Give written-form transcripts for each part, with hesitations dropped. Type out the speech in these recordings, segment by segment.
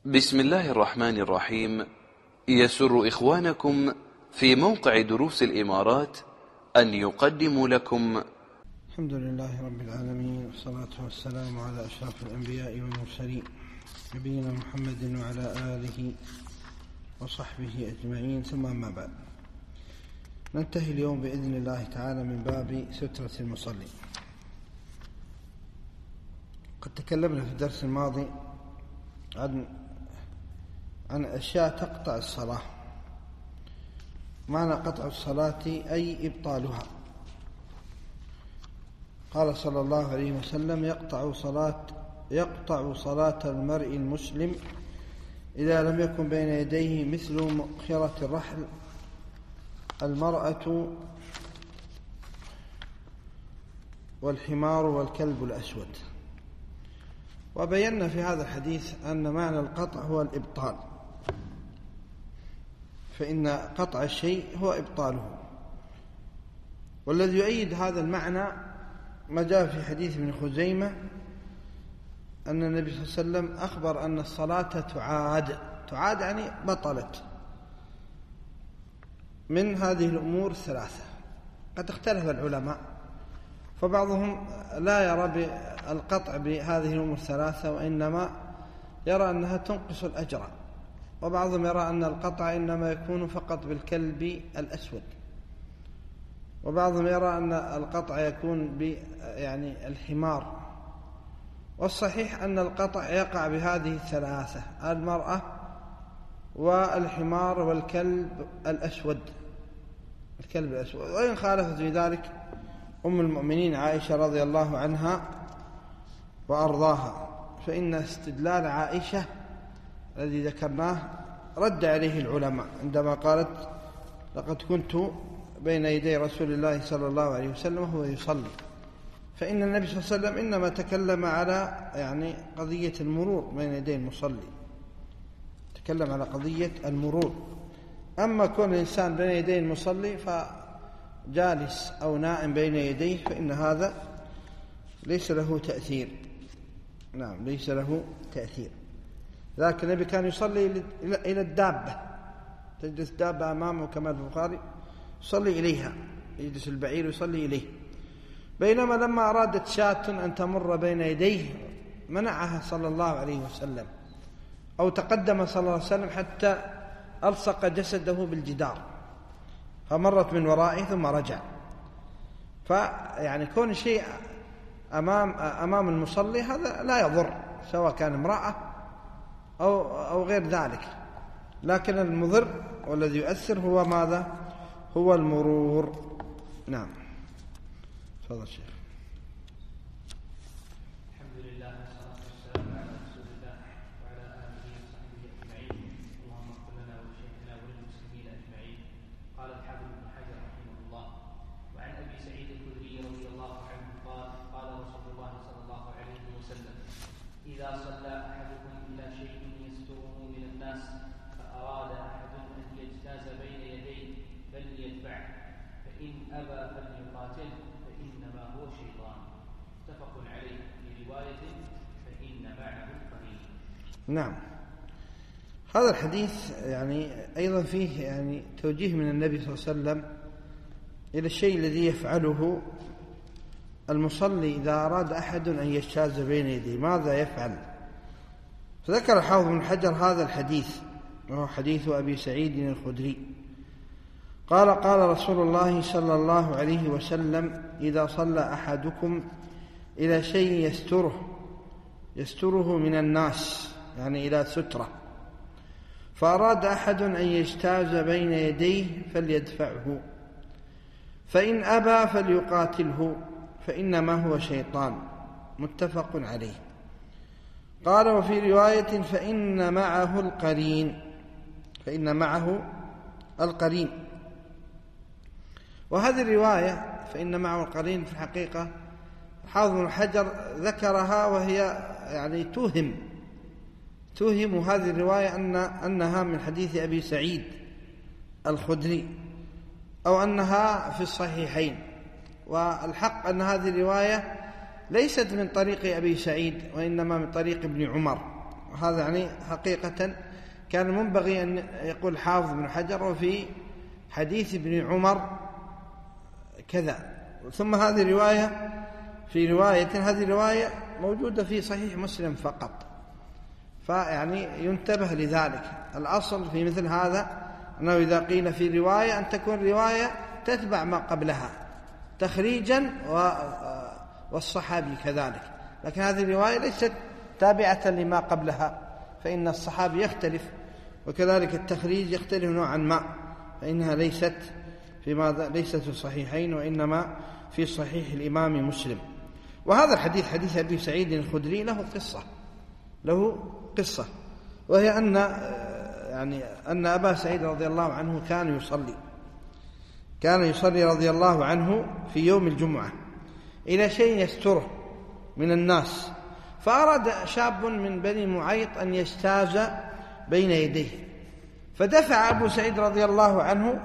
بسم الله الرحمن الرحيم. يسر إخوانكم في موقع دروس الإمارات أن يقدموا لكم الحمد لله رب العالمين، والصلاة والسلام على أشرف الأنبياء والمرسلين نبينا محمد وعلى آله وصحبه أجمعين، ثم أما بعد. ننتهي اليوم بإذن الله تعالى من باب سترة المصلي. قد تكلمنا في الدرس الماضي عن أشياء تقطع الصلاة. معنى قطع الصلاة أي إبطالها. قال صلى الله عليه وسلم: يقطع صلاة المرء المسلم إذا لم يكن بين يديه مثل مؤخرة الرحل المرأة والحمار والكلب الأسود. وبينا في هذا الحديث أن معنى القطع هو الإبطال، فإن قطع الشيء هو إبطاله. والذي يؤيد هذا المعنى ما جاء في حديث ابن خزيمة أن النبي صلى الله عليه وسلم أخبر أن الصلاة تعاد يعني بطلت من هذه الأمور الثلاثة. قد اختلف العلماء، فبعضهم لا يرى بالقطع بهذه الأمور الثلاثة، وإنما يرى أنها تنقص الأجر، وبعضهم يرى أن القطع إنما يكون فقط بالكلب الأسود، وبعضهم يرى أن القطع يكون يعني الحمار. والصحيح أن القطع يقع بهذه الثلاثة: المرأة والحمار والكلب الأسود. وإن خالفت في ذلك أم المؤمنين عائشة رضي الله عنها وأرضاها، فإن استدلال عائشة الذي ذكرناه رد عليه العلماء عندما قالت: لقد كنت بين يدي رسول الله صلى الله عليه وسلم وهو يصلي. فإن النبي صلى الله عليه وسلم إنما تكلم على يعني قضية المرور بين يدي المصلي، تكلم على قضية المرور. أما كون الإنسان بين يدي المصلي فجالس أو نائم بين يديه فإن هذا ليس له تأثير. نعم، ليس له تأثير. لكن النبي كان يصلي إلى الدابة، تجلس دابة أمامه كما في البخاري يصلي إليها، يجلس البعير يصلي إليه. بينما لما أرادت شاة أن تمر بين يديه منعها صلى الله عليه وسلم، أو تقدم صلى الله عليه وسلم حتى ألصق جسده بالجدار فمرت من ورائه ثم رجع. فيعني كون شيء أمام المصلي هذا لا يضر، سواء كان امرأة أو غير ذلك. لكن المضر والذي يؤثر هو ماذا؟ هو المرور. نعم، تفضل شيخ. الحمد لله والصلاة والسلام على رسول الله وعلى آله وصحبه أجمعين. اللهم اغفر لنا ولشيخنا وللمسلمين أجمعين. قال الحافظ ابن حجر رحمه الله: وعن أبي سعيد الخدري رضي الله عنه قال: قال رسول الله صلى الله عليه وسلم: إذا صلى أحدكم إلى شيء يستره من الناس فأراد أحد أن يجتاز بين يديه فليتبعه، فإن أبى فليقاتله فإنما هو شيطان. متفق عليه. في رواية: فإن معه القرين. نعم، هذا الحديث يعني أيضا فيه يعني توجيه من النبي صلى الله عليه وسلم إلى الشيء الذي يفعله المصلي إذا أراد أحد أن يجتاز بين يديه، ماذا يفعل؟ فذكر الحافظ بن حجر هذا الحديث، وهو حديث أبي سعيد الخدري قال: قال رسول الله صلى الله عليه وسلم: إذا صلى أحدكم إلى شيء يستره من الناس، يعني إلى سترة، فأراد أحد أن يجتاز بين يديه فليدفعه، فإن أبى فليقاتله فإنما هو شيطان. متفق عليه. قال: وفي رواية: فإن معه القرين. وهذه الرواية فإن معه القرين في الحقيقة حافظ بن حجر ذكرها وهي يعني توهم هذه الرواية أنها من حديث أبي سعيد الخدري، أو أنها في الصحيحين. والحق أن هذه الرواية ليست من طريق أبي سعيد، وإنما من طريق ابن عمر هذا يعني حقيقة كان منبغي أن يقول حافظ بن حجر وفي حديث ابن عمر كذا. ثم هذه رواية هذه رواية موجودة في صحيح مسلم فقط، فيعني ينتبه لذلك. الأصل في مثل هذا أنه إذا قيل في رواية أن تكون رواية تتبع ما قبلها تخريجا والصحابي كذلك، لكن هذه الرواية ليست تابعة لما قبلها، فإن الصحابي يختلف وكذلك التخريج يختلف نوعا ما، فإنها ليست في الصحيحين وإنما في صحيح الإمام مسلم. وهذا الحديث حديث أبي سعيد الخدري له قصة وهي أن أبا سعيد رضي الله عنه كان يصلي رضي الله عنه في يوم الجمعة إلى شيء يستره من الناس، فأراد شاب من بني معيط أن يجتاز بين يديه، فدفع أبو سعيد رضي الله عنه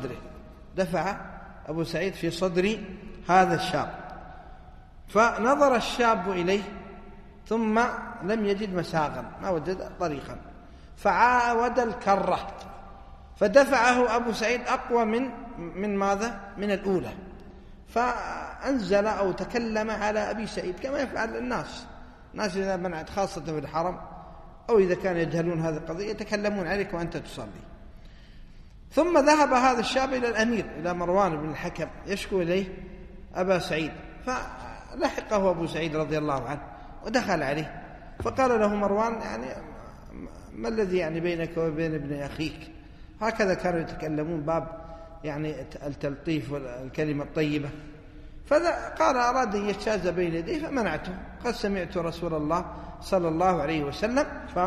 في صدر هذا الشاب، فنظر الشاب إليه ثم لم يجد مساغا، ما وجد طريقا، فعاود الكرة، فدفعه أبو سعيد أقوى من ماذا؟ من الأولى، فأنزل أو تكلم على أبي سعيد كما يفعل الناس إذا منعت، خاصة في الحرم أو إذا كانوا يجهلون هذه القضية يتكلمون عليك وأنت تصلي. ثم ذهب هذا الشاب إلى الأمير، إلى مروان بن الحكم، يشكو إليه أبا سعيد، فلحقه أبو سعيد رضي الله عنه ودخل عليه، فقال له مروان يعني ما الذي يعني بينك وبين ابن أخيك؟ هكذا كانوا يتكلمون، باب يعني التلطيف والكلمة الطيبة. فقال أراد أن يجتاز بين يديه فمنعته، قد سمعت رسول الله صلى الله عليه وسلم،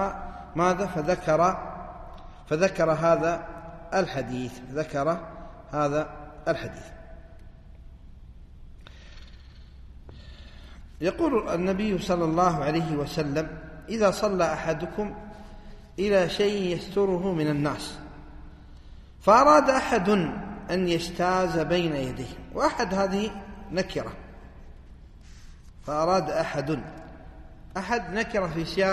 فذكر هذا الحديث. يقول النبي صلى الله عليه وسلم: إذا صلى أحدكم إلى شيء يستره من الناس فأراد أحد أن يجتاز بين يديه، وأحد هذه نكرة، فأراد أحد نكرة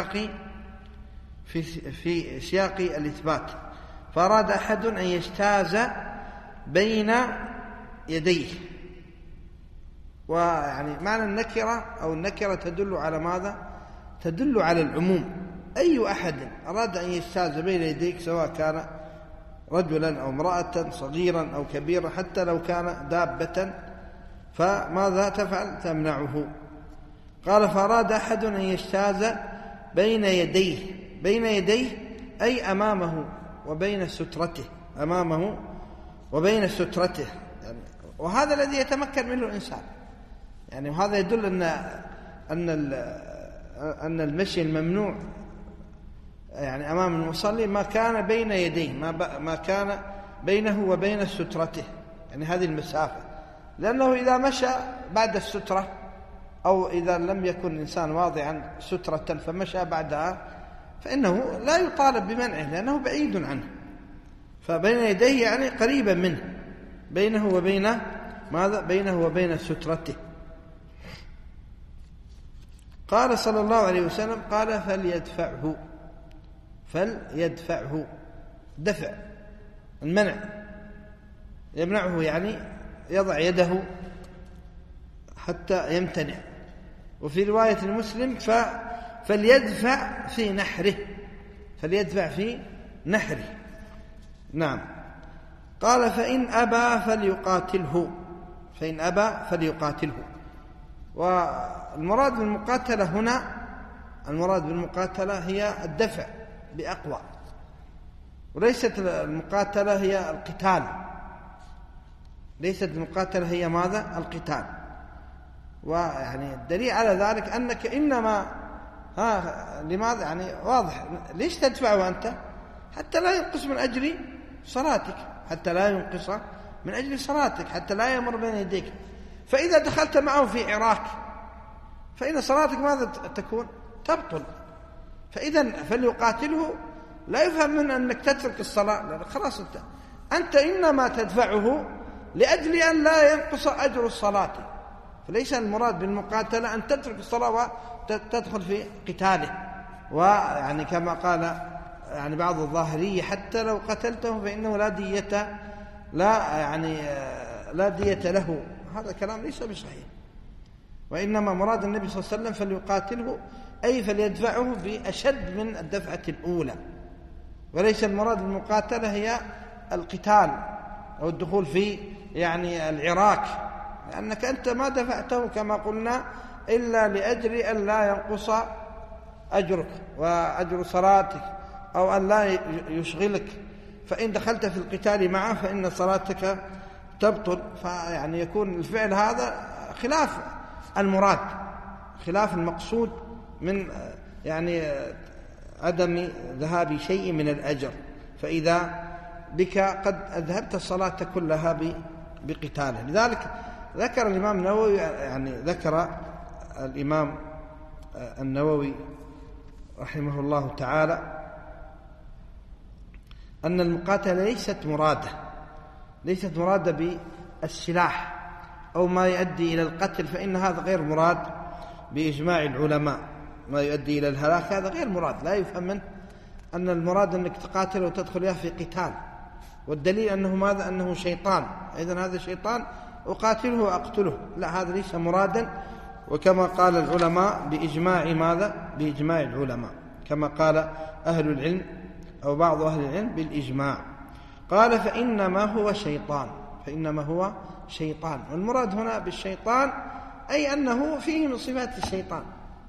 في سياق الإثبات، فأراد أحد أن يجتاز بين يديه. ويعني معنى النكرة تدل على ماذا؟ تدل على العموم، أي أحد أراد أن يجتاز بين يديك سواء كان رجلا أو امرأة، صغيرا أو كبيرا، حتى لو كان دابة، فماذا تفعل؟ تمنعه. قال: فأراد أحد أن يجتاز بين يديه أي أمامه وبين سترته، يعني وهذا الذي يتمكن منه الإنسان، يعني وهذا يدل أن المشي الممنوع يعني أمام المصلي ما كان بين يديه، ما كان بينه وبين سترته، يعني هذه المسافة، لأنه إذا مشى بعد السترة أو إذا لم يكن الإنسان واضعا سترة فمشى بعدها فإنه لا يطالب بمنعه لأنه بعيد عنه، فبين يديه يعني قريبا منه، بينه وبين سترته. قال صلى الله عليه وسلم: قال: فليدفعه، دفع المنع، يمنعه يعني يضع يده حتى يمتنع. وفي رواية المسلم: فليدفع في نحره. نعم. قال: فإن أبى فليقاتله. والمراد بالمقاتلة هنا، هي الدفع بأقوى، وليست المقاتلة هي القتال، هي ماذا؟ القتال. ويعني الدليل على ذلك أنك إنما لماذا يعني واضح، ليش تدفعه أنت؟ حتى لا ينقص من أجل صلاتك، حتى لا يمر بين يديك، فإذا دخلت معه في عراك فإن صلاتك ماذا تكون؟ تبطل. فإذا فليقاتله لا يفهم من أنك تترك الصلاة، لأن خلاص أنت إنما تدفعه لأجل أن لا ينقص أجر الصلاة، فليس المراد بالمقاتلة أن تترك الصلاة وتدخل في قتاله، ويعني كما قال يعني بعض الظاهرية حتى لو قتلته فإنه لا دية له. هذا كلام ليس بصحيح، وإنما مراد النبي صلى الله عليه وسلم فليقاتله أي فليدفعه بأشد من الدفعة الأولى، وليس المراد المقاتلة هي القتال أو الدخول في يعني العراك، لأنك أنت ما دفعته كما قلنا إلا لأجل أن لا ينقص أجرك وأجر صلاتك أو أن لا يشغلك، فإن دخلت في القتال معه فإن صلاتك تبطل، فيعني يكون الفعل هذا خلاف المراد، خلاف المقصود من يعني عدم ذهاب شيء من الأجر. فإذا بك قد أذهبت الصلاة كلها بقتاله. لذلك ذكر الإمام النووي، يعني ذكر الإمام النووي رحمه الله تعالى أن المقاتلة ليست مرادة بالسلاح أو ما يؤدي إلى القتل، فإن هذا غير مراد بإجماع العلماء. ما يؤدي إلى الهلاك هذا غير مراد، لا يفهم منه أن المراد أنك تقاتل وتدخل في قتال، والدليل أنه ماذا؟ أنه شيطان، إذن هذا شيطان أقاتله وأقتله، لا، هذا ليس مرادا. وكما قال العلماء بإجماع ماذا؟ بإجماع العلماء، كما قال أهل العلم أو بعض أهل العلم بالإجماع. قال فإنما هو شيطان، والمراد هنا بالشيطان أي أنه فيه من صفات الشيطان،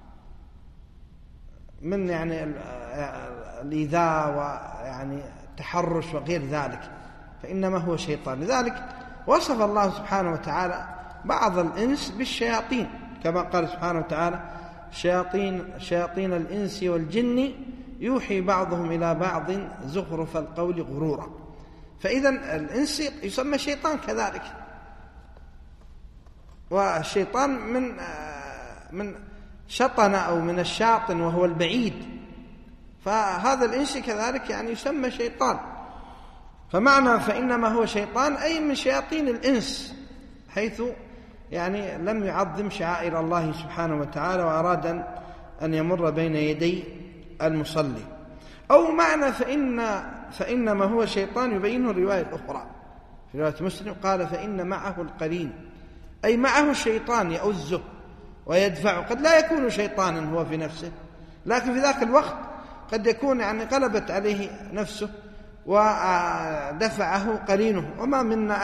من يعني الإيذاء ويعني التحرش وغير ذلك، فإنما هو شيطان. لذلك وصف الله سبحانه وتعالى بعض الإنس بالشياطين، كما قال سبحانه وتعالى شياطين الإنس والجن يوحي بعضهم إلى بعض زخرف القول غرورا. فإذا الإنس يسمى شيطان كذلك، والشيطان من شطن أو من الشاطن وهو البعيد، فهذا الإنس كذلك يعني يسمى شيطان. فمعنى فإنما هو شيطان أي من شياطين الإنس، حيث يعني لم يعظم شعائر الله سبحانه وتعالى وأراد أن يمر بين يدي المصلي. أو معنى فإنما هو شيطان يبينه الرواية الأخرى في رواية مسلم، قال فإن معه القرين، أي معه الشيطان يؤزه ويدفعه. قد لا يكون شيطانا هو في نفسه، لكن في ذاك الوقت قد يكون يعني غلبت عليه نفسه ودفعه قرينه. وما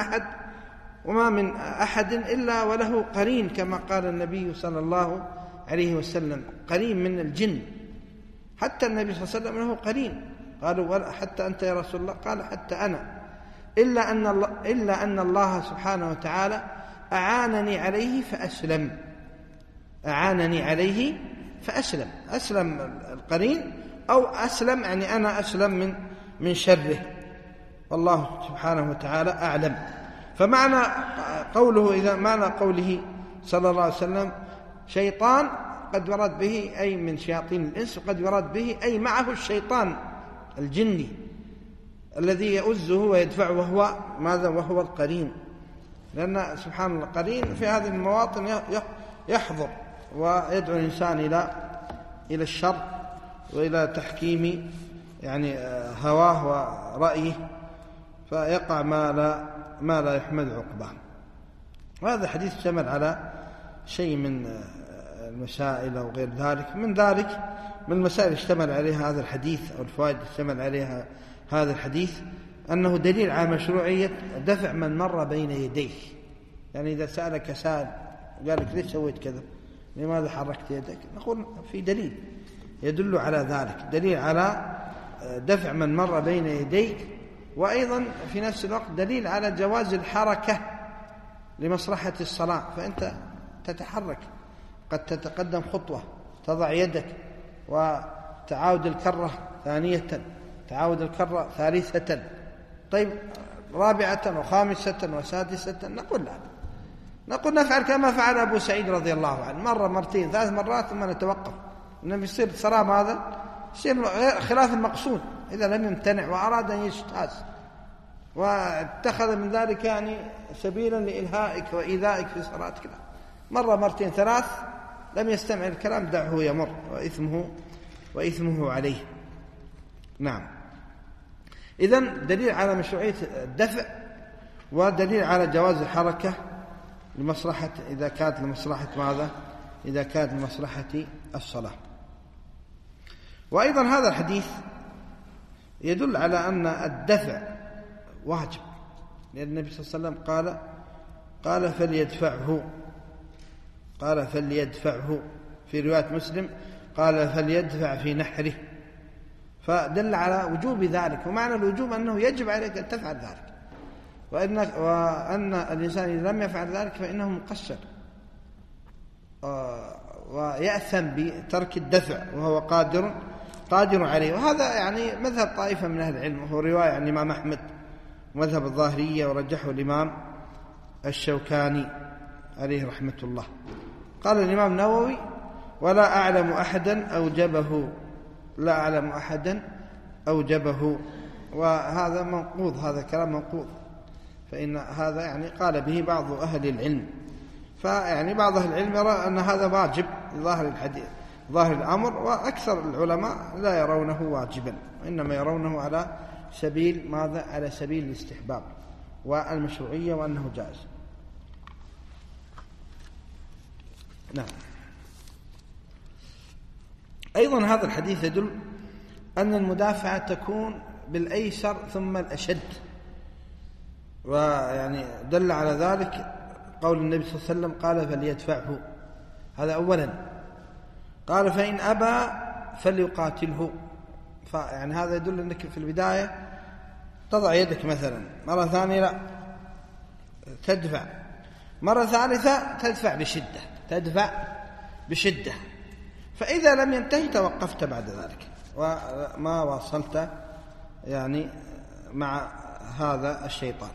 من أحد إلا وله قرين، كما قال النبي صلى الله عليه وسلم، قرين من الجن. حتى النبي صلى الله عليه وسلم له قرين، قالوا حتى أنت يا رسول الله؟ قال حتى أنا، إلا أن الله سبحانه وتعالى أعانني عليه فأسلم. أسلم القرين أو أسلم يعني أنا أسلم من شره، والله سبحانه وتعالى أعلم. فمعنى قوله معنى قوله صلى الله عليه وسلم شيطان قد يراد به أي من شياطين الإنس، وقد يراد به أي معه الشيطان الجني الذي يؤزه ويدفعه، وهو ماذا؟ وهو القرين. لأن سبحان الله القرين في هذه المواطن يحضر ويدعو الإنسان إلى الشر وإلى تحكيم يعني هواه ورأيه، فيقع ما لا يحمد عقباه. وهذا حديث اشتمل على شيء من المسائل أو غير ذلك. من المسائل اشتمل عليها هذا الحديث أو الفوائد اشتمل عليها هذا الحديث أنه دليل على مشروعية دفع من مر بين يديه. يعني إذا سألك سائل قال لك ليش سويت كذا؟ لماذا حركت يدك؟ نقول في دليل يدل على ذلك، دليل على دفع من مر بين يديك، وأيضا في نفس الوقت دليل على جواز الحركة لمصلحة الصلاة. فأنت تتحرك، قد تتقدم خطوة، تضع يدك، وتعاود الكرة ثانية، تعاود الكرة ثالثة، طيب رابعة وخامسة وسادسة. نقول لا، نقول نفعل كما فعل أبو سعيد رضي الله عنه، مرة مرتين 3 مرات ثم نتوقف. إنه يصير صلاة ماذا؟ يصير خلاف المقصود إذا لم يمتنع وأراد أن يجتاز، واتخذ من ذلك يعني سبيلا لإلهائك وإيذائك في صلاتك. مرة مرتين 3 لم يستمع الكلام، دعه يمر، وإثمه عليه. نعم. إذن دليل على مشروعية الدفع، ودليل على جواز الحركة لمصلحة إذا كانت لمصلحة ماذا؟ إذا كانت لمصلحة الصلاة. وأيضا هذا الحديث يدل على أن الدفع واجب، لأن النبي صلى الله عليه وسلم قال فليدفعه في رواية مسلم قال فليدفع في نحره، فدل على وجوب ذلك. ومعنى الوجوب أنه يجب عليك أن تفعل ذلك، وأن الإنسان إذا لم يفعل ذلك فإنه مقصر ويأثم بترك الدفع وهو قادر عليه. وهذا يعني مذهب طائفة من أهل العلم، وهو رواية عن الإمام أحمد مذهب الظاهرية، ورجحه الإمام الشوكاني عليه رحمة الله. قال الإمام النووي: ولا أعلم أحدا أوجبه. وهذا منقوض، هذا كلام منقوض، فإن هذا يعني قال به بعض أهل العلم. فيعني بعض أهل العلم يرى أن هذا واجب ظاهر الحديث، ظاهر الأمر، وأكثر العلماء لا يرونه واجبا، وإنما يرونه على سبيل ماذا؟ على سبيل الاستحباب والمشروعية، وأنه جائز. نعم. أيضا هذا الحديث يدل أن المدافعة تكون بالأيسر ثم الأشد، ويعني دل على ذلك قول النبي صلى الله عليه وسلم قال فليدفعه، هذا أولا. قال فإن أبى فليقاتله، فيعني هذا يدل أنك في البداية تضع يدك مثلا، مرة ثانية لا تدفع، مرة ثالثة تدفع بشدة، فإذا لم ينتهي توقفت بعد ذلك وما واصلت يعني مع هذا الشيطان.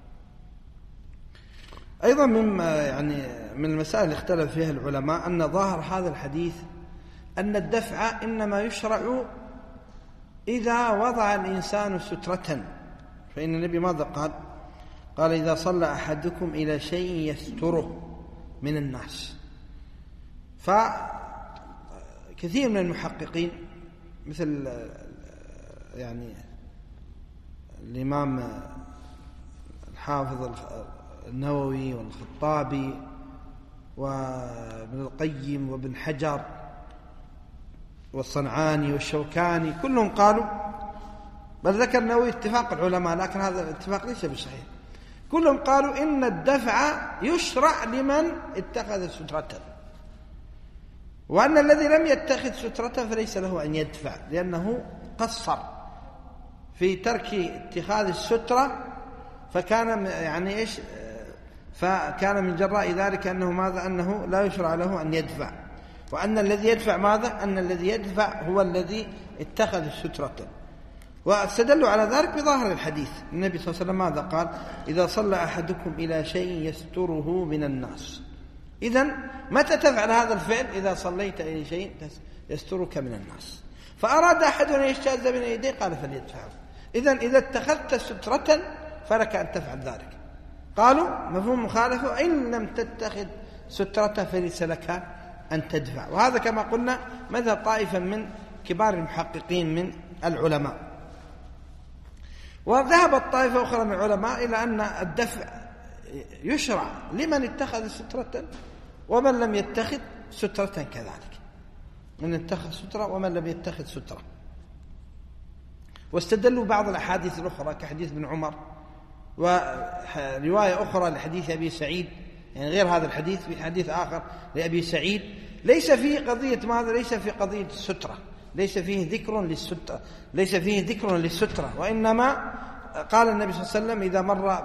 أيضا من المسائل اللي اختلف فيها العلماء أن ظاهر هذا الحديث أن الدفع إنما يشرع إذا وضع الإنسان سترة، فإن النبي ماذا قال إذا صلى أحدكم إلى شيء يستره من الناس. فكثير من المحققين مثل يعني الإمام الحافظ النووي والخطابي وابن القيم وابن حجر والصنعاني والشوكاني كلهم قالوا، بل ذكر النووي اتفاق العلماء لكن هذا الاتفاق ليس بصحيح، كلهم قالوا إن الدفع يشرع لمن اتخذ سترة، وأن الذي لم يتخذ سترة فليس له أن يدفع، لأنه قصر في ترك اتخاذ السترة، فكان يعني إيش؟ فكان من جراء ذلك أنه ماذا؟ أنه لا يشرع له أن يدفع، وأن الذي يدفع ماذا؟ أن الذي يدفع هو الذي اتخذ سترة. واستدلوا على ذلك بظاهر الحديث، النبي صلى الله عليه وسلم ماذا قال؟ إذا صلى أحدكم إلى شيء يستره من الناس. إذن متى تفعل هذا الفعل؟ إذا صليت إلى شيء يسترك من الناس. فأراد أحد أن يجتاز بين يديه قال فليدفعه. إذن إذا اتخذت سترة فلك أن تفعل ذلك. قالوا مفهوم مخالفة، إن لم تتخذ سترة فليس لك أن تدفع. وهذا كما قلنا مذهب طائفة من كبار المحققين من العلماء. وذهبت طائفة أخرى من العلماء إلى أن الدفع يشرع لمن اتخذ سترة ومن لم يتخذ سترة كذلك، من اتخذ سترة ومن لم يتخذ سترة. واستدلوا بعض الأحاديث الأخرى كحديث ابن عمر، ورواية أخرى لحديث أبي سعيد، يعني غير هذا الحديث في حديث آخر لأبي سعيد، ليس فيه قضية ماذا؟ ليس في قضية السترة، ليس فيه ذكر للسترة، وإنما قال النبي صلى الله عليه وسلم إذا مر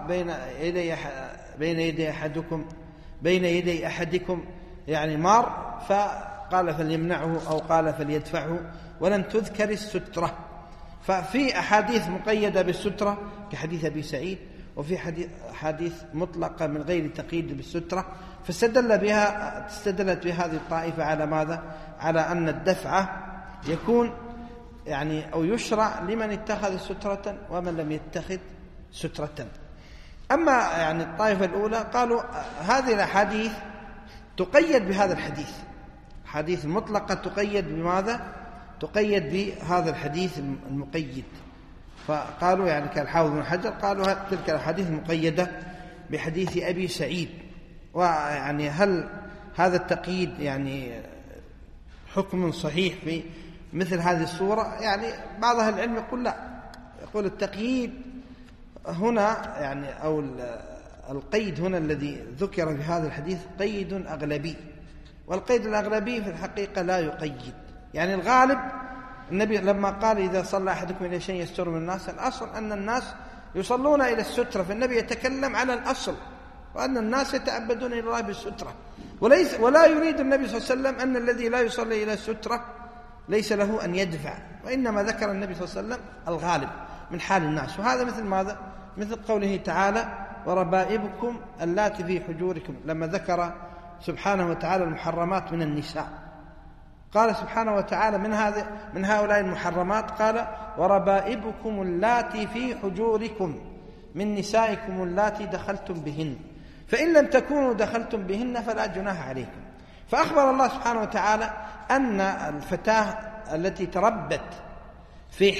بين يدي أحدكم يعني مار، فقال فليمنعه أو قال فليدفعه، ولم تذكر السترة. ففي أحاديث مقيدة بالسترة كحديث أبي سعيد، وفي حديث مطلقة من غير تقييد بالسترة. استدلت بهذه الطائفة على ماذا؟ على أن الدفع يكون يعني أو يشرع لمن اتخذ سترة ومن لم يتخذ سترة. أما يعني الطائفة الأولى قالوا هذه الأحاديث تقيد بهذا الحديث، حديث مطلقة تقيد بماذا؟ تقيد بهذا الحديث المقيد. فقالوا يعني كالحافظ بن حجر قالوا تلك الأحاديث المقيدة بحديث أبي سعيد. ويعني هل هذا التقييد يعني حكم صحيح في مثل هذه الصورة؟ يعني بعض أهل العلم يقول لا، يقول التقييد هنا يعني أو القيد هنا الذي ذكر في هذا الحديث قيد أغلبي، والقيد الأغلبي في الحقيقة لا يقيد. يعني الغالب النبي لما قال إذا صلى أحدكم إلى شيء يستر من الناس، الأصل أن الناس يصلون إلى السترة، فالنبي يتكلم على الأصل وأن الناس يتعبدون إلى الله بالسترة، ولا يريد النبي صلى الله عليه وسلم أن الذي لا يصلي إلى السترة ليس له أن يدفع، وإنما ذكر النبي صلى الله عليه وسلم الغالب من حال الناس. وهذا مثل ماذا؟ مثل قوله تعالى وربائبكم اللاتي في حجوركم، لما ذكر سبحانه وتعالى المحرمات من النساء قال سبحانه وتعالى من هؤلاء المحرمات قال وربائبكم اللاتي في حجوركم من نسائكم اللاتي دخلتم بهن فإن لم تكونوا دخلتم بهن فلا جناح عليكم. فأخبر الله سبحانه وتعالى أن الفتاة التي تربت في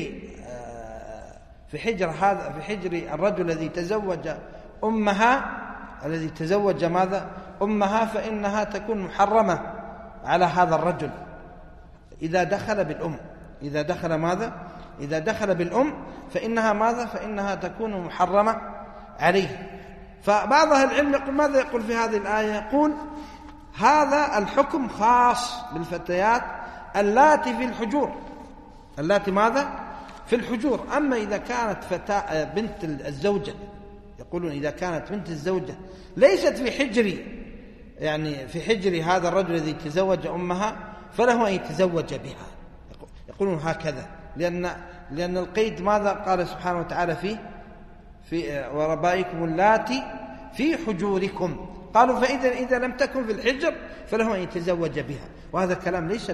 حجر الرجل الذي تزوج أمها فإنها تكون محرمة على هذا الرجل إذا دخل بالأم فإنها تكون محرمة عليه. فبعض أهل العلم يقول ماذا يقول في هذه الآية؟ يقول هذا الحكم خاص بالفتيات اللاتي في الحجور، اللاتي في الحجور. أما إذا كانت بنت الزوجة، يقولون إذا كانت بنت الزوجة ليست في حجر هذا الرجل الذي تزوج أمها فله أن يتزوج بها، يقولون هكذا، لأن القيد ماذا قال سبحانه وتعالى في وربائكم اللاتي في حجوركم، قالوا فإذا لم تكن في الحجر فله أن يتزوج بها. وهذا الكلام ليس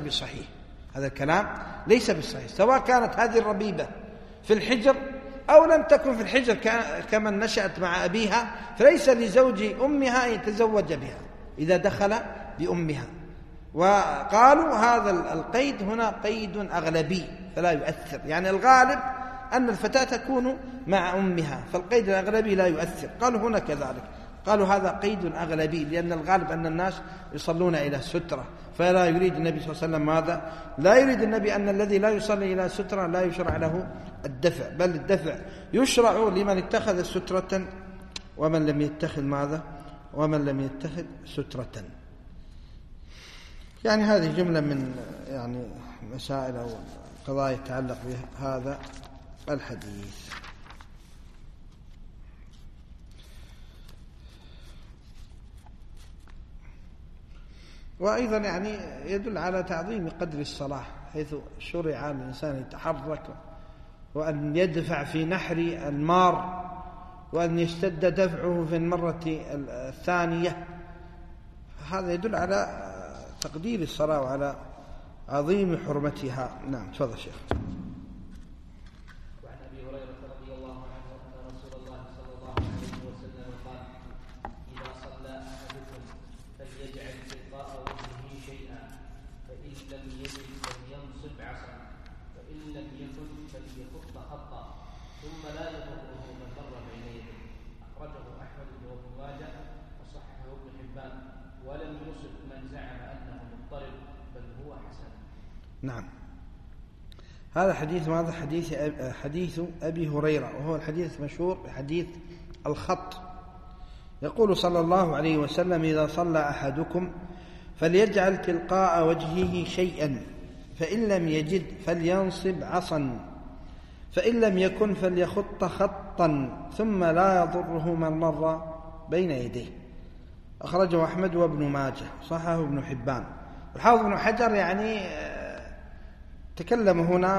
بصحيح، سواء كانت هذه الربيبة في الحجر أو لم تكن في الحجر كمن نشأت مع أبيها، فليس لزوج أمها أن يتزوج بها إذا دخل بأمها. وقالوا هذا القيد هنا قيد أغلبي فلا يؤثر، يعني الغالب أن الفتاة تكون مع أمها، فالقيد الأغلبي لا يؤثر. قالوا هنا كذلك، قالوا هذا قيد أغلبي لأن الغالب أن الناس يصلون إلى السترة، فلا يريد النبي صلى الله عليه وسلم ماذا؟ لا يريد النبي أن الذي لا يصلي إلى السترة لا يشرع له الدفع، بل الدفع يشرع لمن اتخذ سترة ومن لم يتخذ سترة. يعني هذه جملة من مسائل أو قضايا تتعلق بهذا الحديث. وأيضا يدل على تعظيم قدر الصلاة، حيث شرع الإنسان يتحرك وأن يدفع في نحر المار وأن يشتد دفعه في المرة الثانية. هذا يدل على تقدير الصلاة وعلى عظيم حرمتها. نعم، تفضل شيخ. وعن أبي هريرة رضي الله عنه أن رسول الله صلى الله عليه وسلم قال إذا صلى أحدكم فليجعل تلقاء وجهه شيئا، فإن لم يجد فلينصب عصا، فإن لم يكن فليخط خطا، ثم لا يضره من مر بين يديه. أخرجه أحمد وابن ماجه وصححه ابن حبان، ولم يصب من زعم أنه مضطرب بل هو حسن. نعم، هذا حديث أبي هريرة، وهو الحديث مشهور بحديث الخط. يقول صلى الله عليه وسلم إذا صلى أحدكم فليجعل تلقاء وجهه شيئا، فإن لم يجد فلينصب عصا، فإن لم يكن فليخط خطا، ثم لا يضره من مر بين يديه. أخرجه أحمد وابن ماجه، صححه ابن حبان. الحافظ ابن حجر تكلم هنا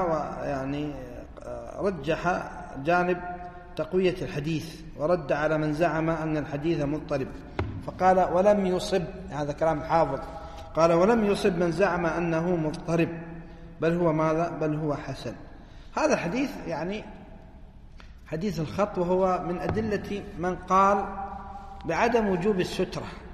رجح جانب تقوية الحديث، ورد على من زعم أن الحديث مضطرب، فقال ولم يصب، هذا كلام حافظ، قال ولم يصب من زعم أنه مضطرب بل هو ماذا؟ بل هو حسن. هذا الحديث حديث الخط، وهو من أدلة من قال بعدم وجوب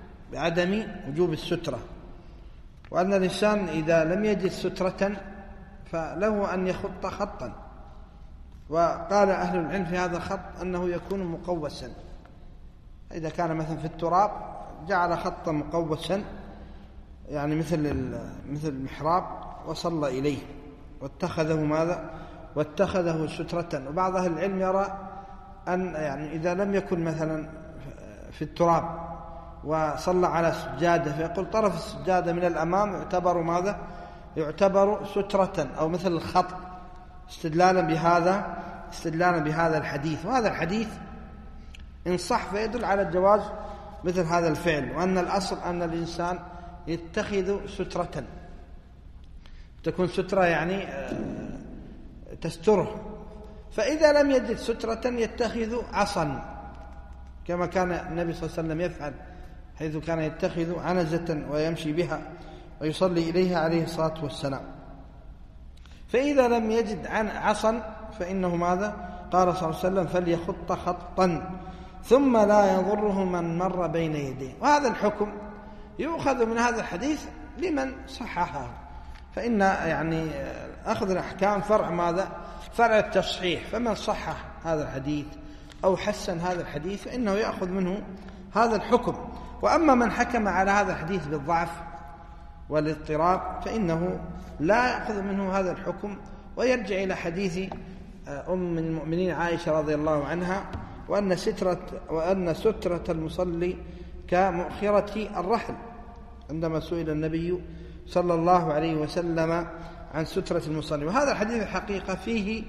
السترة، وأن الإنسان إذا لم يجد سترة فله أن يخط خطا. وقال أهل العلم في هذا الخط أنه يكون مقوسا، إذا كان مثلا في التراب جعل خطا مقوسا يعني مثل المحراب وصلى إليه واتخذه ماذا؟ واتخذه سترة. وبعض أهل العلم يرى أن يعني إذا لم يكن مثلا في التراب وصلى على سجادة فيقول طرف السجادة من الأمام يعتبر ماذا؟ يعتبر سترة أو مثل الخط، استدلالا بهذا الحديث. وهذا الحديث إن صح فيدل على الجواز مثل هذا الفعل، وأن الأصل أن الإنسان يتخذ سترة، تكون سترة يعني تستره. فإذا لم يجد سترة يتخذ عصا، كما كان النبي صلى الله عليه وسلم يفعل، حيث كان يتخذ عنزة ويمشي بها ويصلي إليها عليه الصلاة والسلام. فإذا لم يجد عصا فإنه ماذا؟ قال صلى الله عليه وسلم فليخط خطا ثم لا يضره من مر بين يديه. وهذا الحكم يؤخذ من هذا الحديث لمن صححه، فإن يعني أخذ الأحكام فرع ماذا؟ فرع التصحيح. فمن صحح هذا الحديث أو حسن هذا الحديث فإنه يأخذ منه هذا الحكم. وأما من حكم على هذا الحديث بالضعف والاضطراب فإنه لا يأخذ منه هذا الحكم، ويرجع إلى حديث أم المؤمنين عائشة رضي الله عنها وأن سترة المصلي كمؤخرة الرحل، عندما سئل النبي صلى الله عليه وسلم عن سترة المصلي. وهذا الحديث الحقيقة فيه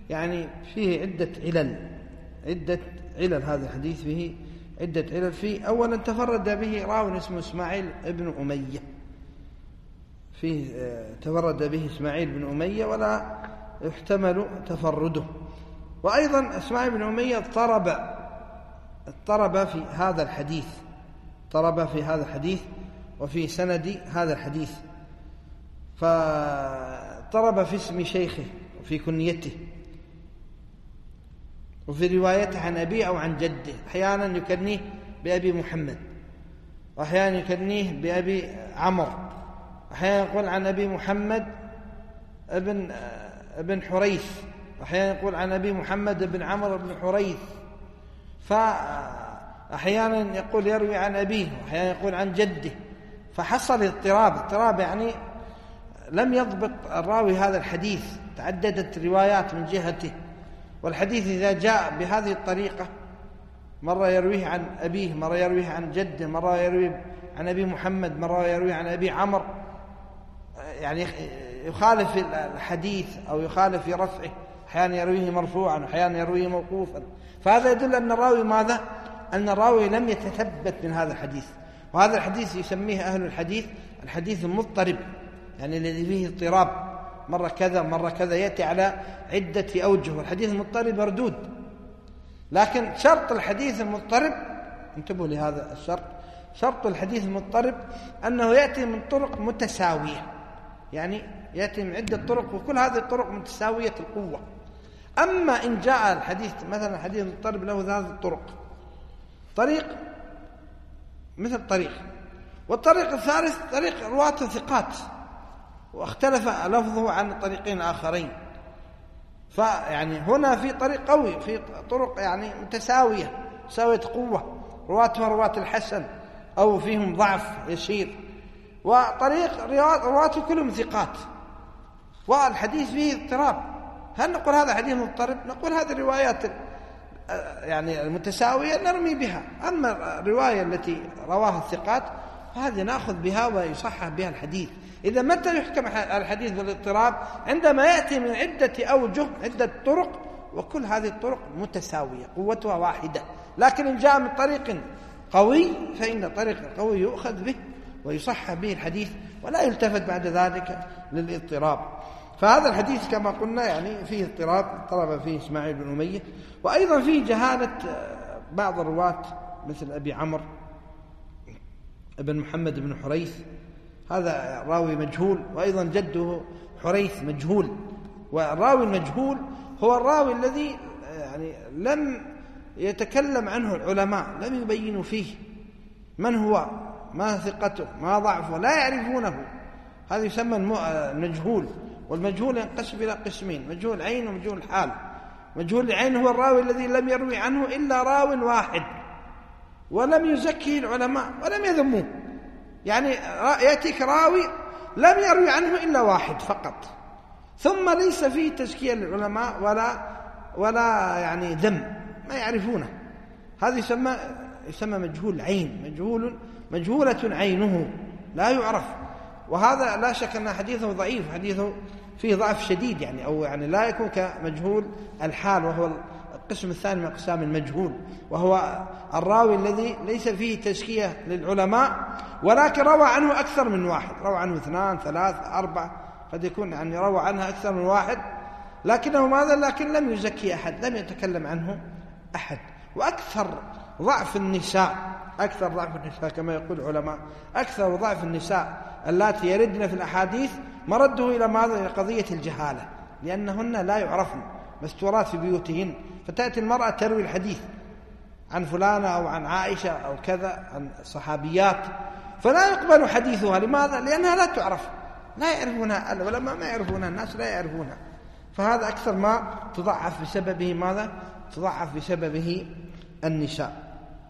عدة علل. هذا الحديث فيه عدة علل. فيه أولا تفرد به راوي اسمه إسماعيل بن أمية، تفرد به إسماعيل بن أمية ولا يحتمل تفرده. وأيضا إسماعيل بن أمية اضطرب في هذا الحديث وفي سند هذا الحديث، فاضطرب في اسم شيخه وفي كنيته وفي روايته عن أبيه أو عن جده. أحيانا يكنيه بأبي محمد، وأحيانا يكنيه بأبي عمرو، أحيانا يقول عن أبي محمد ابن حريث، أحيانا يقول عن أبي محمد بن عمرو بن حريث. فأحيانا يقول يروي عن أبيه، وأحيانا يقول عن جده. فحصل اضطراب يعني لم يضبط الراوي هذا الحديث، تعددت روايات من جهته. والحديث إذا جاء بهذه الطريقة مرة يرويه عن أبيه، مرة يرويه عن جده، مرة يرويه عن أبي محمد، مرة يرويه عن أبي عمرو، يعني يخالف الحديث أو يخالف في رفعه، أحيانا يرويه مرفوعا وأحيانا يرويه موقوفا. فهذا يدل أن الراوي ماذا؟ أن الراوي لم يتثبت من هذا الحديث. وهذا الحديث يسميه أهل الحديث الحديث المضطرب، يعني الذي فيه اضطراب، مرة كذا مرة كذا، يأتي على عدة أوجه. والحديث المضطرب مردود. لكن شرط الحديث المضطرب، انتبهوا لهذا الشرط، شرط الحديث المضطرب أنه يأتي من طرق متساوية، يعني يأتي من عدة طرق وكل هذه الطرق متساوية القوة. أما إن جاء الحديث مثلا حديث المضطرب له هذه الطرق، طريق مثل طريق، والطريق الثالث طريق رواة ثقات واختلف لفظه عن طريقين آخرين. فيعني هنا في طريق قوي، في طرق يعني متساوية مساوية قوة، رواتها رواة الحسن أو فيهم ضعف يسير، وطريق رواته كلهم ثقات، والحديث فيه اضطراب. هل نقول هذا حديث مضطرب؟ نقول هذه الروايات يعني المتساوية نرمي بها. أما الرواية التي رواها الثقات فهذه نأخذ بها ويصحح بها الحديث. إذا متى يحكم الحديث بالاضطراب؟ عندما يأتي من عدة أوجه، عدة طرق، وكل هذه الطرق متساوية قوتها واحدة. لكن إن جاء من طريق قوي فإن طريق القوي يؤخذ به ويصحح به الحديث ولا يلتفت بعد ذلك للاضطراب. فهذا الحديث كما قلنا يعني فيه اضطرب فيه إسماعيل بن أمية، وأيضا فيه جهالة بعض الرواة مثل أبي عمرو ابن محمد بن حريث، هذا راوي مجهول، وأيضا جده حريث مجهول. والراوي المجهول هو الراوي الذي يعني لم يتكلم عنه العلماء، لم يبينوا فيه من هو، ما ثقته، ما ضعفه، لا يعرفونه، هذا يسمى المجهول. والمجهول ينقسم إلى قسمين: مجهول عين ومجهول حال. مجهول العين هو الراوي الذي لم يروي عنه إلا راو واحد ولم يزكيه العلماء ولم يذموه. يعني يأتيك راوي لم يروي عنه إلا واحد فقط، ثم ليس فيه تزكية للعلماء ولا يعني ذم، ما يعرفونه، هذا يسمى مجهول عين، مجهولة عينه لا يعرف. وهذا لا شك أن حديثه ضعيف، حديثه فيه ضعف شديد يعني، أو يعني لا يكون كمجهول الحال، وهو القسم الثاني من أقسام المجهول، وهو الراوي الذي ليس فيه تزكية للعلماء ولكن روى عنه أكثر من واحد، روى عنه 2 3 4، قد يكون يعني روى عنها أكثر من واحد، لكنه ماذا؟ لكن لم يزكي أحد، لم يتكلم عنه أحد. وأكثر ضعف النساء كما يقول العلماء، أكثر ضعف النساء اللاتي يردن في الأحاديث مرده إلى ماذا؟ إلى قضية الجهالة، لأنهن لا يعرفن، مستورات في بيوتهن، فتأتي المرأة تروي الحديث عن فلانة أو عن عائشة أو كذا، عن صحابيات، فلا يقبل حديثها. لماذا؟ لأنها لا تعرف، لا يعرفونها العلماء، ما يعرفونها الناس، لا يعرفونها. فهذا أكثر ما تضعف بسببه ماذا؟ تضعف بسببه النساء.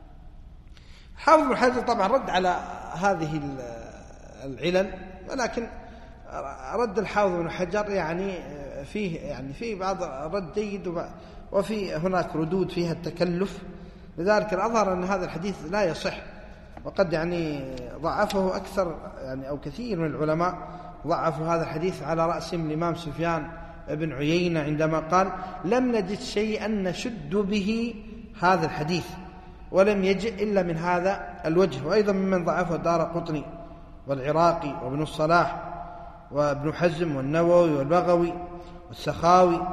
حافظ بن حجر طبعا رد على هذه العلل، ولكن رد الحافظ بن حجر يعني فيه بعض رد جيد، وفي هناك ردود فيها التكلف، لذلك الأظهر أن هذا الحديث لا يصح، وقد يعني ضعفه أكثر يعني أو كثير من العلماء ضعفوا هذا الحديث، على رأسهم الإمام سفيان بن عيينة عندما قال: لم نجد شيئا نشد به هذا الحديث ولم يجئ إلا من هذا الوجه. وأيضا ممن ضعفه الدارقطني والعراقي وابن الصلاح وابن حزم والنووي والبغوي والسخاوي،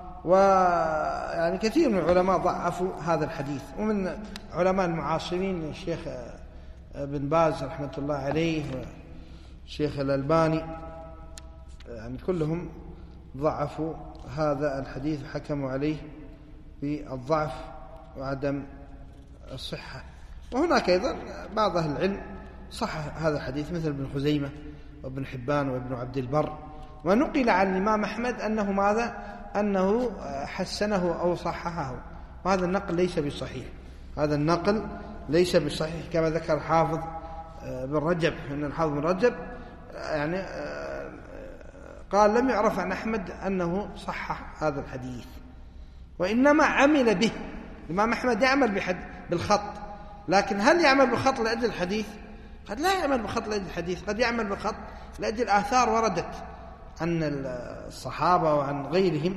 ويعني كثير من العلماء ضعفوا هذا الحديث. ومن علماء المعاصرين الشيخ بن باز رحمة الله عليه والشيخ الألباني، يعني كلهم ضعفوا هذا الحديث وحكموا عليه بالضعف وعدم الصحة. وهناك أيضا بعض أهل العلم صح هذا الحديث، مثل ابن خزيمة وابن حبان وابن عبد البر. ونقل عن الإمام أحمد أنه ماذا؟ أنه حسنه أو صححه، وهذا النقل ليس بصحيح، هذا النقل ليس بصحيح، كما ذكر الحافظ بن رجب، أن الحافظ بن رجب يعني قال: لم يعرف عن أحمد أنه صحح هذا الحديث، وإنما عمل به. الإمام أحمد يعمل بالخط، لكن هل يعمل بالخط لأجل الحديث؟ قد لا يعمل بالخط لأجل الحديث، قد يعمل بالخط لأجل آثار وردت عن الصحابة وعن غيرهم،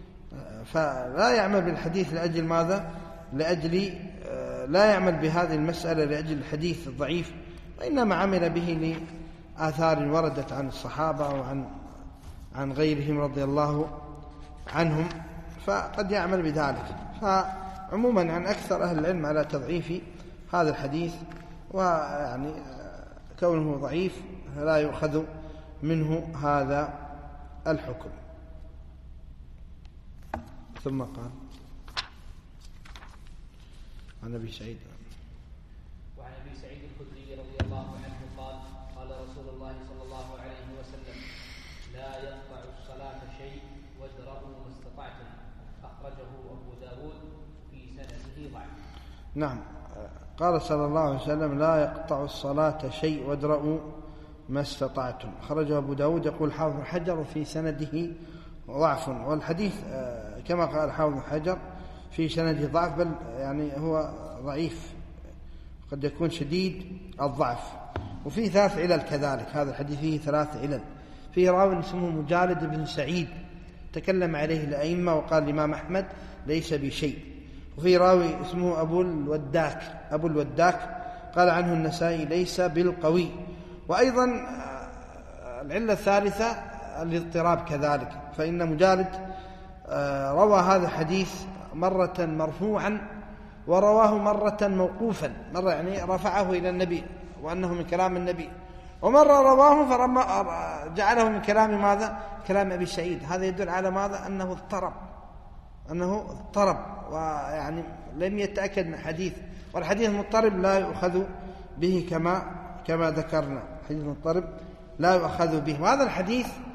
فلا يعمل بالحديث لأجل ماذا؟ لأجل لا يعمل بهذه المسألة لأجل الحديث الضعيف، وإنما عمل به لآثار وردت عن الصحابة وعن غيرهم رضي الله عنهم، فقد يعمل بذلك. فعموما عن أكثر أهل العلم على تضعيف هذا الحديث، ويعني كونه ضعيف لا يؤخذ منه هذا الحكم. ثم قال: عن أبي سعيد وعن أبي سعيد الخدري رضي الله عنه قال: قال رسول الله صلى الله عليه وسلم: لا يقطع الصلاة شيء وادرؤوا ما استطعتم. أخرجه أبو داود في سنده ضعف. نعم، قال صلى الله عليه وسلم: لا يقطع الصلاة شيء وادرؤوا ما استطعتم. خرجه أبو داود. يقول حافظ بن حجر في سنده ضعف، والحديث كما قال حافظ بن حجر في سنده ضعف، بل يعني هو ضعيف، قد يكون شديد الضعف. وفيه 3 علل كذلك، هذا الحديث فيه 3 علل. فيه راوي اسمه مجالد بن سعيد تكلم عليه الأئمة وقال الإمام أحمد ليس بشيء. وفي راوي اسمه أبو الوداك قال عنه النسائي ليس بالقوي. وأيضا العلة الثالثة الاضطراب كذلك، فإن مجالد روى هذا الحديث مرة مرفوعا ورواه مرة موقوفا، مرة يعني رفعه إلى النبي وأنه من كلام النبي، ومرة رواه جعله من كلام ماذا؟ كلام أبي سعيد. هذا يدل على ماذا؟ أنه اضطرب ويعني لم يتأكد من الحديث، والحديث المضطرب لا يؤخذ به كما ذكرنا، الحديث المضطرب لا يؤخذ به. وهذا الحديث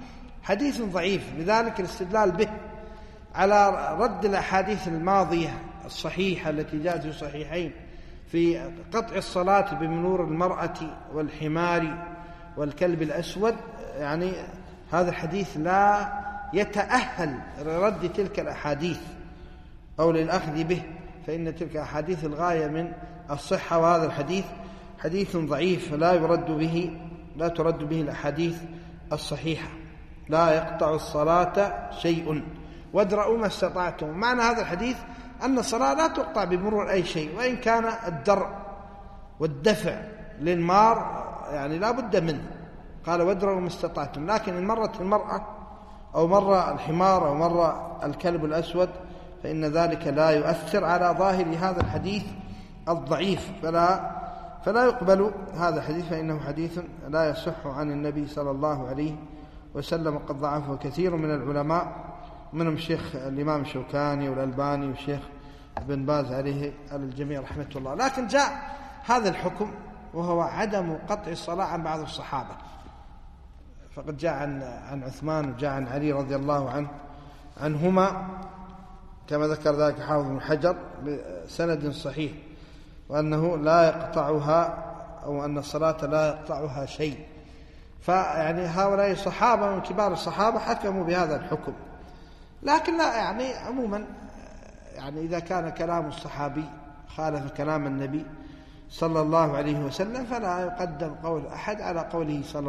حديث ضعيف. لذلك الاستدلال به على رد الأحاديث الماضية الصحيحة التي جاءت في الصحيحين في قطع الصلاة بمرور المرأة والحمار والكلب الأسود، يعني هذا الحديث لا يتأهل لرد تلك الأحاديث أو للأخذ به، فإن تلك أحاديث الغاية من الصحة، وهذا الحديث حديث ضعيف لا ترد به الأحاديث الصحيحة. لا يقطع الصلاة شيء وادرأوا ما استطعتم. معنى هذا الحديث أن الصلاة لا تقطع بمرور أي شيء، وإن كان الدرء والدفع للمار يعني لا بد منه، قال وادرأوا ما استطعتم. لكن إن مرت المرأة أو مر الحمار أو مر الكلب الأسود فإن ذلك لا يؤثر على ظاهر هذا الحديث الضعيف، فلا يقبل هذا الحديث، فإنه حديث لا يصح عن النبي صلى الله عليه وسلم، وقد ضعفه كثير من العلماء، منهم الشيخ الإمام الشوكاني والألباني والشيخ ابن باز عليه الجميع رحمة الله. لكن جاء هذا الحكم وهو عدم قطع الصلاة عن بعض الصحابة، فقد جاء عن عثمان وجاء عن علي رضي الله عنهما كما ذكر ذلك حافظ بن حجر بسند صحيح، وأنه لا يقطعها أو أن الصلاة لا يقطعها شيء. فيعني هؤلاء الصحابة من كبار الصحابة حكموا بهذا الحكم. لكن لا يعني عموما يعني إذا كان كلام الصحابي خالف كلام النبي صلى الله عليه وسلم فلا يقدم قول أحد على قوله صلى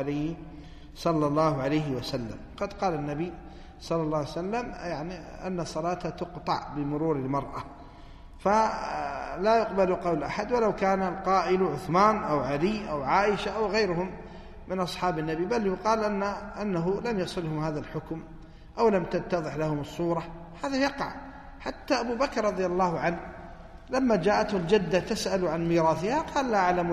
الله عليه وسلم. قد قال النبي صلى الله عليه وسلم يعني أن الصلاة تقطع بمرور المرأة، فلا يقبل قول أحد ولو كان القائل عثمان أو علي أو عائشة أو غيرهم من أصحاب النبي، بل يقال أنه لم يصلهم هذا الحكم أو لم تتضح لهم الصورة. هذا يقع. حتى أبو بكر رضي الله عنه لما جاءته الجدة تسأل عن ميراثها قال لا أعلم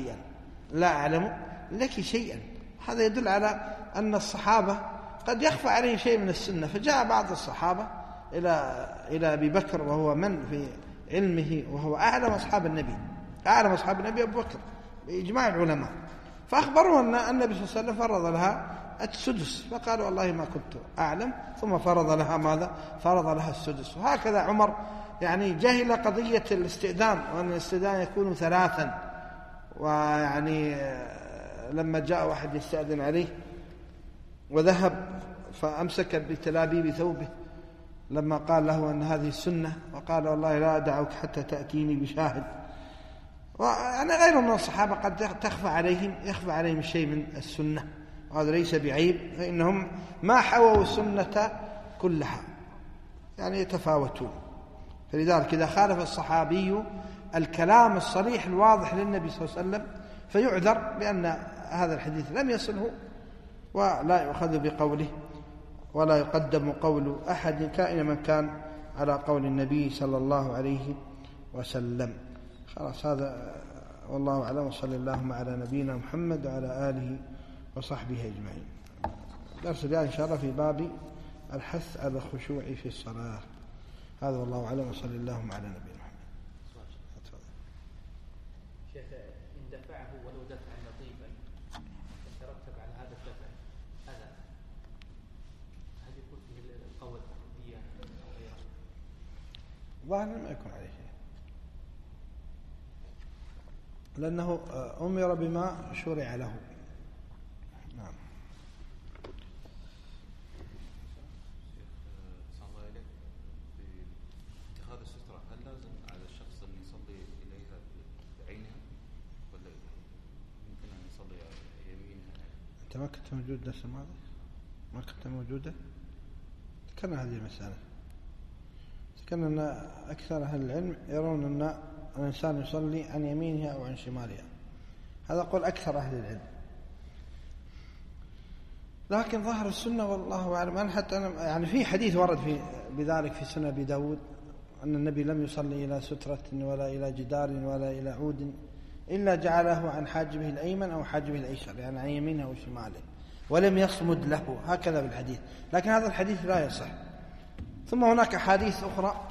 لك شيئا. هذا يدل على أن الصحابة قد يخفى عليه شيء من السنة. فجاء بعض الصحابة إلى أبي بكر وهو من في علمه وهو أعلم أصحاب النبي أبو بكر بإجماع العلماء، فأخبروه أن النبي صلى الله عليه وسلم فرض لها السدس، فقالوا والله ما كنت أعلم، ثم فرض لها ماذا؟ فرض لها السدس. وهكذا عمر يعني جهل قضية الاستئذان، وأن الاستئذان يكون 3، ويعني لما جاء واحد يستأذن عليه وذهب فأمسك بتلابيب ثوبه لما قال له أن هذه السنة، وقال والله لا أدعك حتى تأتيني بشاهد. وأنا غير من الصحابة قد يخفى عليهم شيء من السنة، وهذا ليس بعيب، فإنهم ما حووا السنة كلها، يعني يتفاوتون. فلذلك إذا خالف الصحابي الكلام الصريح الواضح للنبي صلى الله عليه وسلم فيعذر بأن هذا الحديث لم يصله ولا يؤخذ بقوله ولا يقدم قول أحد كائن من كان على قول النبي صلى الله عليه وسلم. خلاص هذا والله أعلم، وصلى اللهم على نبينا محمد وعلى آله وصحبه أجمعين. درس الآن إن شاء الله في باب الحث على الخشوع في الصلاة. هذا والله أعلم، وصلى اللهم على نبينا محمد. شيخ إن دفعه ولو دفعا لطيفا يترتب على هذا الدفع أذى، هل يكون فيه القول إياه أو غيره؟ ظاهر ما يكون عليه شيء، لأنه أمر بما شرع له. نعم. أنت ما كنت موجود الدرس الماضي؟ ما كنت موجودة؟ ذكرنا هذه المسألة، ذكرنا أن أكثر أهل العلم يرون أن الإنسان يصلي عن يمينها أو عن شمالها، هذا قول أكثر أهل العلم. لكن ظاهر السنة والله أعلم، أنا حتى أنا يعني في حديث ورد بذلك في سنة أبي داود أن النبي لم يصلي إلى سترة ولا إلى جدار ولا إلى عود إلا جعله عن حاجبه الأيمن أو حاجبه الأيسر، يعني عن يمينه أو شماله، ولم يصمد له، هكذا بالحديث. لكن هذا الحديث لا يصح. ثم هناك أحاديث أخرى،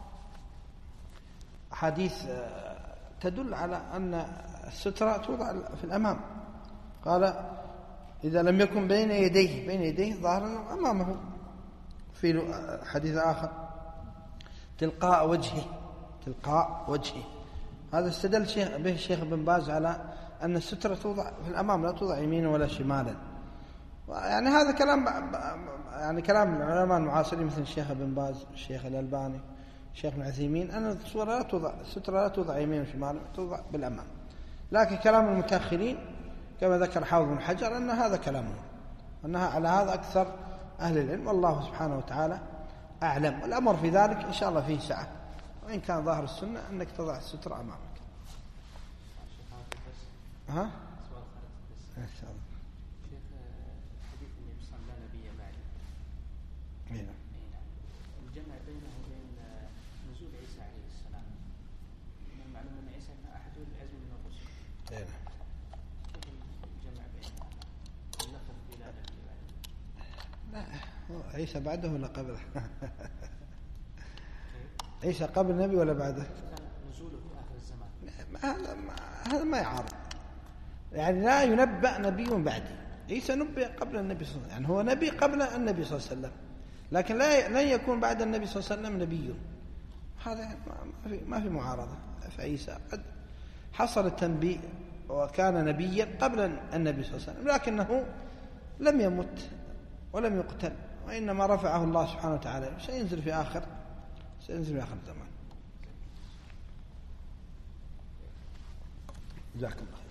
أحاديث تدل على أن السترة توضع في الأمام. قال إذا لم يكن بين يديه ظاهرا أمامه. في حديث آخر تلقاء وجهه. هذا استدل به الشيخ ابن باز على أن السترة توضع في الأمام لا توضع يمينا ولا شمالا. يعني هذا كلام العلماء المعاصرين مثل الشيخ ابن باز، الشيخ الألباني، الشيخ ابن عثيمين، أن السترة لا توضع يمينا وشمالا، توضع بالأمام. لكن كلام المتأخرين كما ذكر حافظ بن حجر أن هذا كلامه، أنها على هذا أكثر أهل العلم، والله سبحانه وتعالى أعلم. والأمر في ذلك إن شاء الله فيه سعة، وإن كان ظاهر السنة أنك تضع السترة أمامك. ها؟ إن شاء الله. شيخ، حديث النبي صلى الله عليه وسلم لا نبي بعده. الجمع بينه وبين نزول عيسى عليه السلام، من المعلوم أن عيسى أحد العزم من الرسل. الجمع بينه اللفظ بلا نبي بعده. لا، عيسى بعده ولا قبله؟ عيسى قبل النبي ولا بعده؟ نزوله في آخر الزمان. هذا ما يعارض، يعني لا ينبأ نبي بعدي. عيسى نبأ قبل النبي صلى الله عليه وسلم، يعني هو نبي قبل النبي صلى الله عليه وسلم، لكن لن يكون بعد النبي صلى الله عليه وسلم نبي. هذا ما في معارضة. فعيسى قد حصل التنبيه وكان نبيا قبل النبي صلى الله عليه وسلم، لكنه لم يمت ولم يقتل، وإنما رفعه الله سبحانه وتعالى. سينزل في آخر الزمان. جزاكم الله.